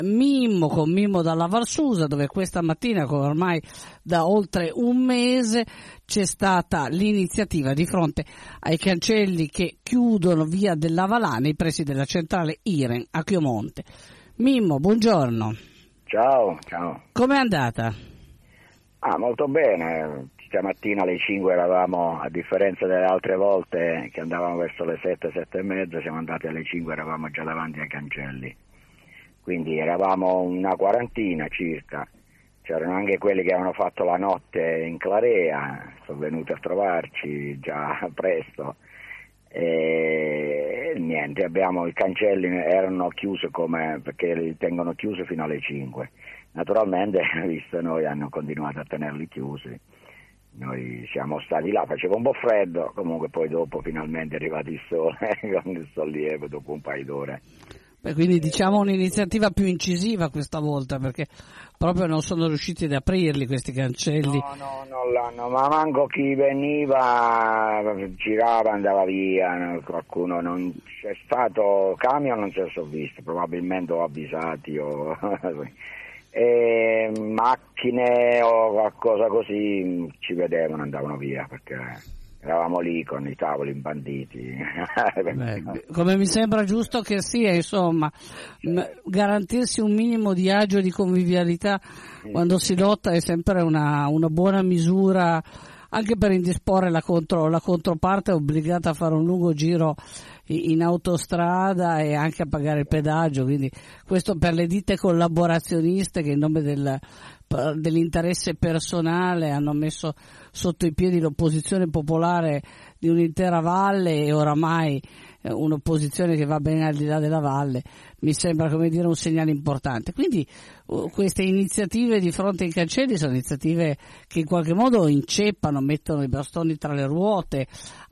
Mimmo, con Mimmo dalla Valsusa, dove questa mattina, come ormai da oltre un mese, c'è stata l'iniziativa di fronte ai cancelli che chiudono via dell'Avalà nei pressi della centrale Iren a Chiomonte. Mimmo, buongiorno. Ciao. Com'è andata? Molto bene. Stamattina alle 5 eravamo, a differenza delle altre volte che andavamo verso le 7, 7 e mezza, siamo andati alle 5, eravamo già davanti ai cancelli. Quindi eravamo una quarantina circa. C'erano anche quelli che avevano fatto la notte in Clarea, sono venuti a trovarci già presto. E niente, i cancelli erano chiusi perché li tengono chiusi fino alle 5. Naturalmente, visto noi, hanno continuato a tenerli chiusi. Noi siamo stati là, faceva un po' freddo, comunque poi dopo finalmente è arrivato il sole con il sollievo dopo un paio d'ore. Quindi diciamo un'iniziativa più incisiva questa volta, perché proprio non sono riusciti ad aprirli questi cancelli. No, non l'hanno, ma manco chi veniva girava, andava via, qualcuno non c'è stato, camion non si sono visti, probabilmente o avvisati o macchine o qualcosa così ci vedevano, andavano via perché eravamo lì con i tavoli imbanditi. Come mi sembra giusto che sia, insomma, garantirsi un minimo di agio e di convivialità quando si lotta è sempre una buona misura, anche per indisporre la controparte è obbligata a fare un lungo giro in autostrada e anche a pagare il pedaggio, quindi questo per le ditte collaborazioniste che in nome dell'interesse personale hanno messo sotto i piedi l'opposizione popolare di un'intera valle e oramai un'opposizione che va ben al di là della valle, mi sembra un segnale importante. Quindi queste iniziative di fronte ai cancelli sono iniziative che in qualche modo inceppano, mettono i bastoni tra le ruote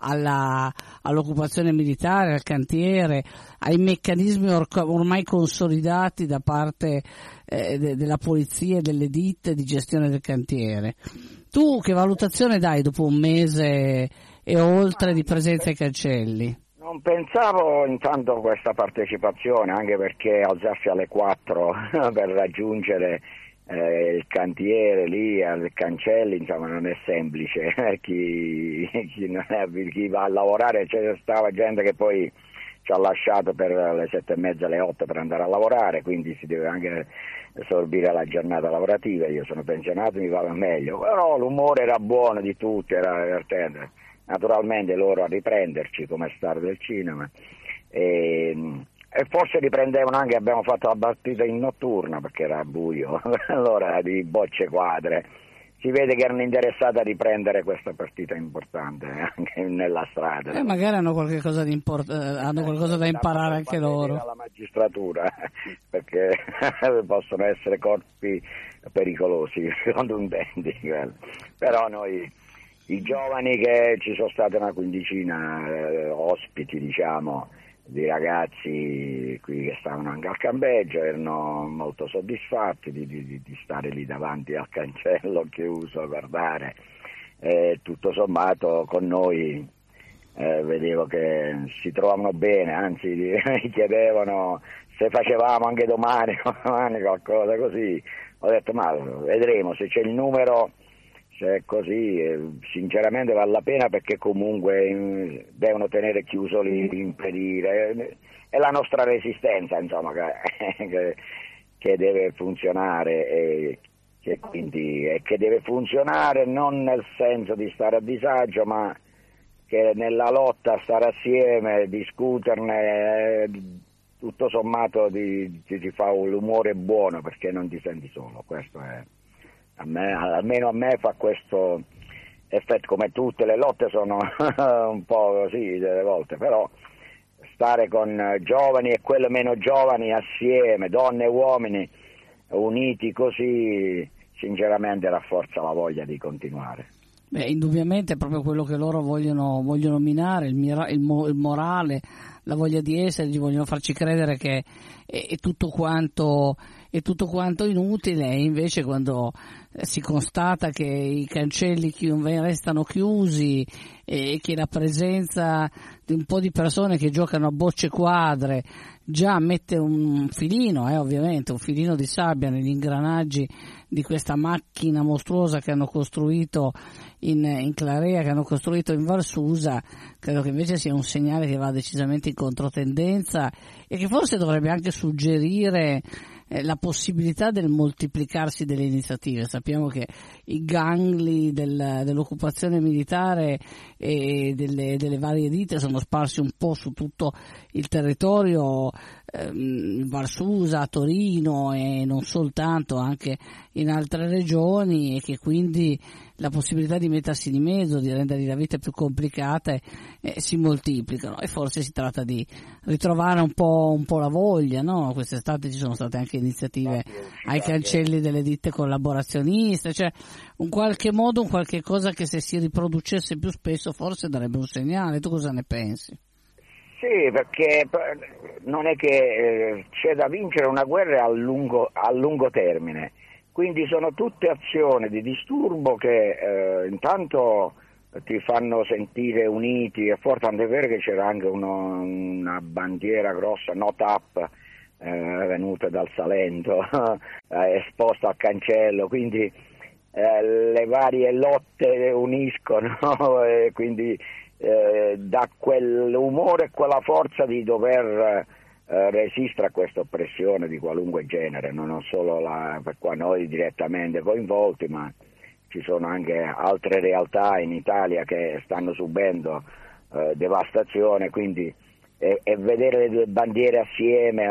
all'occupazione militare, al cantiere, ai meccanismi ormai consolidati da parte della polizia e delle ditte di gestione del cantiere. Tu che valutazione dai dopo un mese e oltre di presenza ai cancelli? Non pensavo intanto a questa partecipazione, anche perché alzarsi alle 4 per raggiungere il cantiere lì al cancelli, insomma, non è semplice. Chi va a lavorare, c'è stava gente che poi ci ha lasciato per le 7:30, le 8 per andare a lavorare, quindi si deve anche assorbire la giornata lavorativa. Io sono pensionato, mi va meglio, però l'umore era buono di tutti, era divertente. Naturalmente loro a riprenderci come star del cinema e forse riprendevano anche, abbiamo fatto la partita in notturna perché era buio, allora di bocce quadre. Si vede che erano interessati a riprendere questa partita importante anche nella strada. Magari hanno qualcosa da imparare anche loro. Dalla magistratura, perché possono essere corpi pericolosi, contundenti. Però noi, i giovani, che ci sono state una quindicina ospiti, diciamo, di ragazzi qui che stavano anche al campeggio, erano molto soddisfatti di stare lì davanti al cancello chiuso a guardare. Tutto sommato con noi vedevo che si trovavano bene, anzi mi chiedevano se facevamo anche domani qualcosa così. Ho detto ma vedremo se c'è il numero. Se è così, sinceramente vale la pena, perché comunque devono tenere chiuso l'impedire. È la nostra resistenza, insomma, che deve funzionare e che deve funzionare non nel senso di stare a disagio, ma che nella lotta stare assieme, discuterne, tutto sommato ti fa l'umore buono perché non ti senti solo. Questo è. Almeno a me fa questo effetto. Come tutte le lotte sono un po' così delle volte, però stare con giovani e quelle meno giovani assieme, donne e uomini uniti così, sinceramente rafforza la voglia di continuare. Indubbiamente è proprio quello che loro vogliono minare, il morale la voglia di essere, vogliono farci credere che è tutto quanto inutile, e invece quando si constata che i cancelli restano chiusi e che la presenza di un po' di persone che giocano a bocce quadre già mette un filino, ovviamente, un filino di sabbia negli ingranaggi di questa macchina mostruosa che hanno costruito in Clarea, che hanno costruito in Valsusa, credo che invece sia un segnale che va decisamente in controtendenza e che forse dovrebbe anche suggerire la possibilità del moltiplicarsi delle iniziative. Sappiamo che i gangli dell'occupazione militare e delle varie ditte sono sparsi un po' su tutto il territorio, Valsusa, Torino e non soltanto, anche in altre regioni, e che quindi la possibilità di mettersi di mezzo, di rendere la vita più complicata, si moltiplicano, e forse si tratta di ritrovare un po' la voglia, no? Quest'estate ci sono state anche iniziative ai cancelli delle ditte collaborazioniste, cioè un qualche cosa che se si riproducesse più spesso forse darebbe un segnale. Tu cosa ne pensi? Sì, perché non è che c'è da vincere una guerra a lungo termine, quindi sono tutte azioni di disturbo che intanto ti fanno sentire uniti e forti, tant'è vero che c'era anche una bandiera grossa, no TAP, venuta dal Salento, esposta al cancello, quindi le varie lotte uniscono e quindi dà quell'umore e quella forza di dover resistere a questa oppressione di qualunque genere, non solo per qua noi direttamente coinvolti, ma ci sono anche altre realtà in Italia che stanno subendo devastazione, quindi e vedere le due bandiere assieme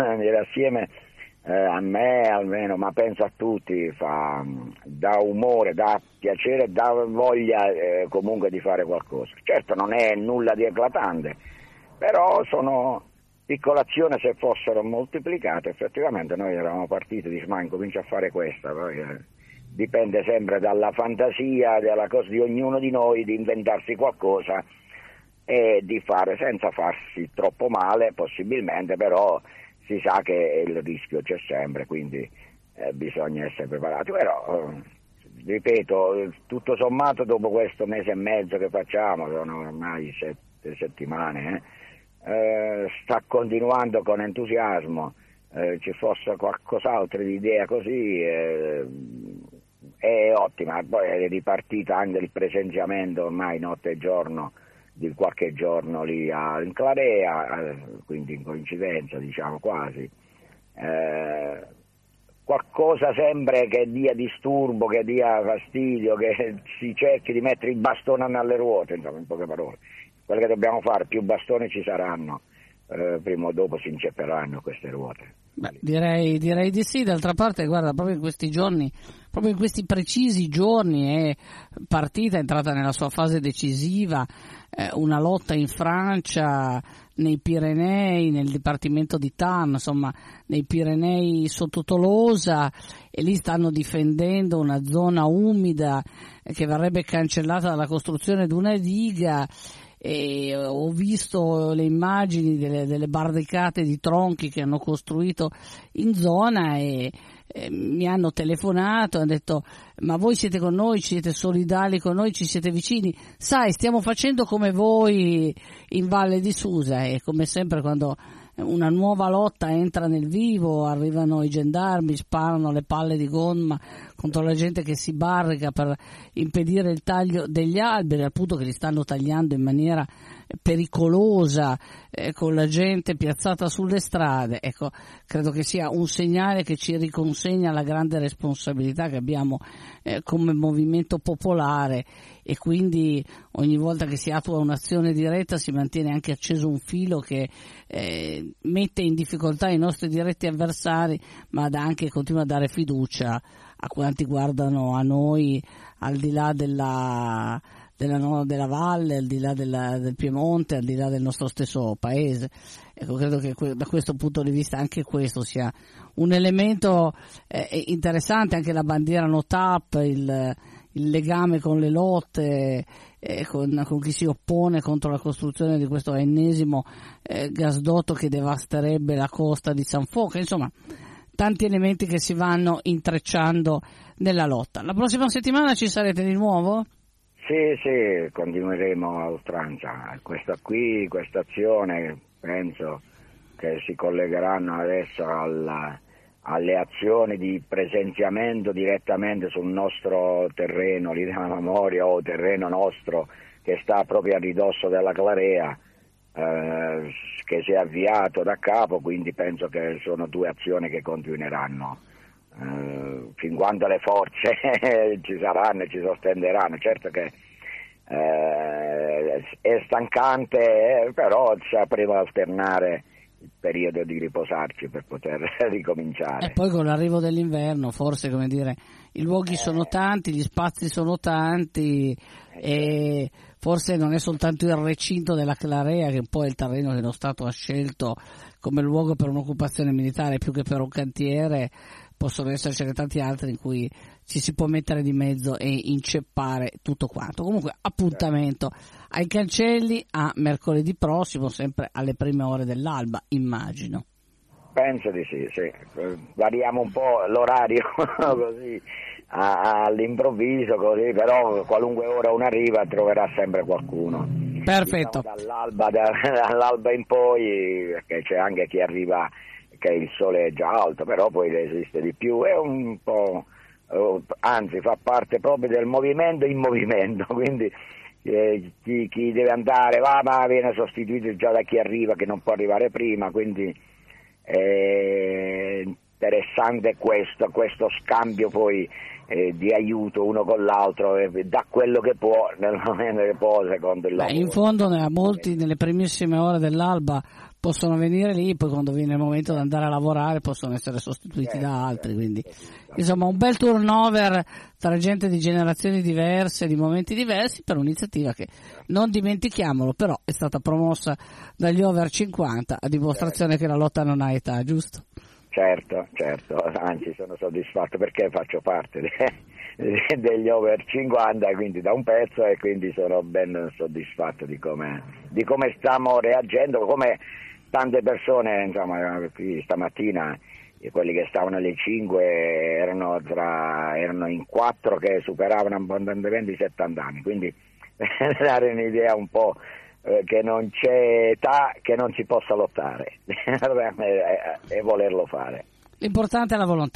a me almeno, ma penso a tutti, dà umore, dà piacere, dà voglia comunque di fare qualcosa. Certo non è nulla di eclatante, però sono piccole azioni, se fossero moltiplicate. Effettivamente noi eravamo partiti, dici ma incomincia a fare questa, poi dipende sempre dalla fantasia, dalla cosa di ognuno di noi, di inventarsi qualcosa e di fare senza farsi troppo male possibilmente, però si sa che il rischio c'è sempre, quindi bisogna essere preparati. Però ripeto, tutto sommato dopo questo mese e mezzo che facciamo, sono ormai 7 settimane, sta continuando con entusiasmo. Ci fosse qualcos'altro di idea così è ottima. Poi è ripartita anche il presenziamento ormai notte e giorno di qualche giorno lì in Clarea, quindi in coincidenza diciamo quasi, qualcosa sempre che dia disturbo, che dia fastidio, che si cerchi di mettere il bastone alle ruote, insomma, in poche parole. Quello che dobbiamo fare, più bastoni ci saranno, prima o dopo si incepperanno queste ruote. Beh, direi di sì. D'altra parte, guarda, proprio in questi giorni, proprio in questi precisi giorni è entrata nella sua fase decisiva una lotta in Francia, nei Pirenei, nel dipartimento di Tarn, insomma nei Pirenei sotto Tolosa, e lì stanno difendendo una zona umida che verrebbe cancellata dalla costruzione di una diga. E ho visto le immagini delle barricate di tronchi che hanno costruito in zona e mi hanno telefonato, hanno detto ma voi siete con noi, siete solidali con noi, ci siete vicini, sai stiamo facendo come voi in Valle di Susa. E come sempre quando una nuova lotta entra nel vivo, arrivano i gendarmi, sparano le palle di gomma contro la gente che si barrica per impedire il taglio degli alberi, al punto che li stanno tagliando in maniera pericolosa, con la gente piazzata sulle strade. Ecco, credo che sia un segnale che ci riconsegna la grande responsabilità che abbiamo come movimento popolare, e quindi ogni volta che si attua un'azione diretta si mantiene anche acceso un filo che mette in difficoltà i nostri diretti avversari, ma continua a dare fiducia a quanti guardano a noi al di là della valle, al di là del Piemonte, al di là del nostro stesso paese. Ecco, credo che da questo punto di vista anche questo sia un elemento interessante, anche la bandiera no TAP, il il legame con le lotte, con chi si oppone contro la costruzione di questo ennesimo gasdotto che devasterebbe la costa di San Foca, insomma tanti elementi che si vanno intrecciando nella lotta. La prossima settimana ci sarete di nuovo? Sì, continueremo a oltranza. Questa azione penso che si collegheranno adesso alle azioni di presenziamento direttamente sul nostro terreno, lì della memoria, o terreno nostro che sta proprio a ridosso della Clarea, che si è avviato da capo, quindi penso che sono 2 azioni che continueranno fin quando le forze ci saranno e ci sostenderanno. Certo che è stancante, però sapremo alternare il periodo di riposarci per poter ricominciare. E poi con l'arrivo dell'inverno forse, come dire, i luoghi sono tanti, gli spazi sono tanti, e forse non è soltanto il recinto della Clarea, che poi è il terreno che lo Stato ha scelto come luogo per un'occupazione militare più che per un cantiere. Possono essercene tanti altri in cui ci si può mettere di mezzo e inceppare tutto quanto. Comunque appuntamento ai Cancelli a mercoledì prossimo, sempre alle prime ore dell'alba, immagino. Penso di sì. Variamo un po' l'orario così all'improvviso, così, però qualunque ora uno arriva troverà sempre qualcuno. Perfetto. Diciamo dall'alba in poi, perché c'è anche chi arriva che il sole è già alto, però poi resiste di più, è un po', anzi fa parte proprio del movimento in movimento, quindi chi deve andare va, ma viene sostituito già da chi arriva, che non può arrivare prima, quindi è interessante questo scambio poi di aiuto uno con l'altro, da quello che può nel momento che può, secondo il lavoro. In fondo molti nelle primissime ore dell'alba possono venire lì, poi quando viene il momento di andare a lavorare possono essere sostituiti da altri, quindi insomma un bel turnover tra gente di generazioni diverse, di momenti diversi, per un'iniziativa che, non dimentichiamolo, però è stata promossa dagli over 50, a dimostrazione che la lotta non ha età, giusto? Certo, anzi sono soddisfatto perché faccio parte degli over 50, quindi da un pezzo, e quindi sono ben soddisfatto di come stiamo reagendo, come tante persone, insomma, qui stamattina quelli che stavano alle 5 erano in 4 che superavano abbondantemente i 70 anni, quindi per dare un'idea un po' che non c'è età che non si possa lottare e volerlo fare. L'importante è la volontà.